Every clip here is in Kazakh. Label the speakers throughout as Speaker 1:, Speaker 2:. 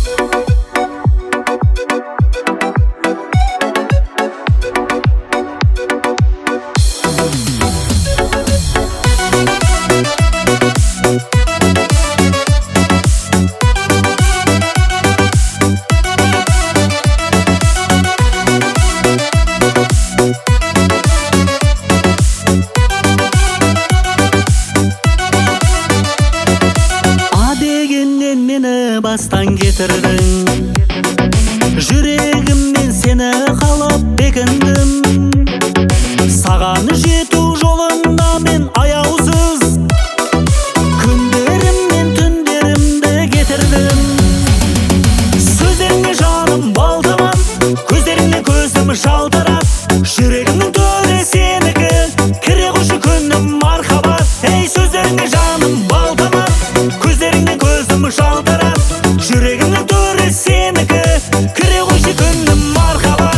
Speaker 1: Бастан кетірдің, жүрегіммен сені қалап бекіндім. Саған жету жолында мен аяусыз күндерім мен түндерімді кетірдім. Сөздеріңе жаным балтаман, көздеріңе көзім жалтарат. Жүрегімнің төрі сенікі, кіре қойшы күнім мархабат. Ей, сөздеріңе жаным балтаман, көздеріңе көзім жалтарат. Жүрегімнің төрі сенікі, кіре қойшы күнім мархабат.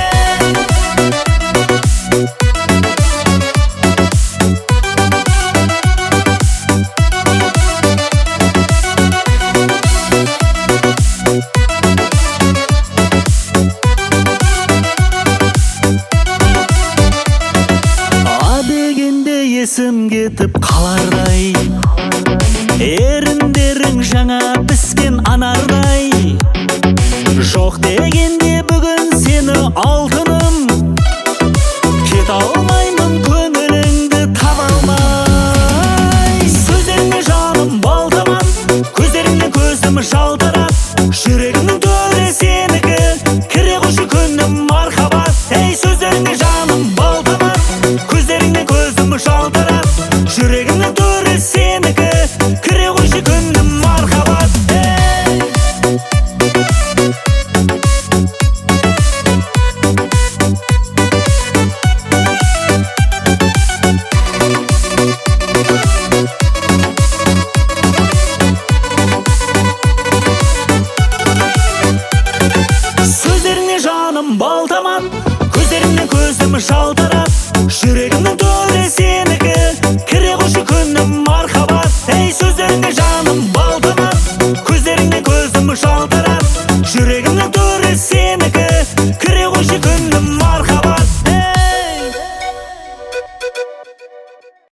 Speaker 1: А дегенде есім кетіп қалардай, еріндерің жаңа піскен анардай. Жоқ дегенде бүгін сені алтыным, кете алмаймын көңіліңді таба алмай. Сөздеріңе жаным балтаман, көздеріңе көзім жалтарат. Жүрегімнің төрі сенікі, кіре қойшы күнім мархабат. Ей, сөздеріңе жаным балтаман, көздеріңе көзім жалтарат. Жүрегімнің төрі сенікі, кіре қойшы күнім мархабат. Сөздеріңе жаным балтаман, көздеріңе көзім жалтарат. Жүрегімнің төрі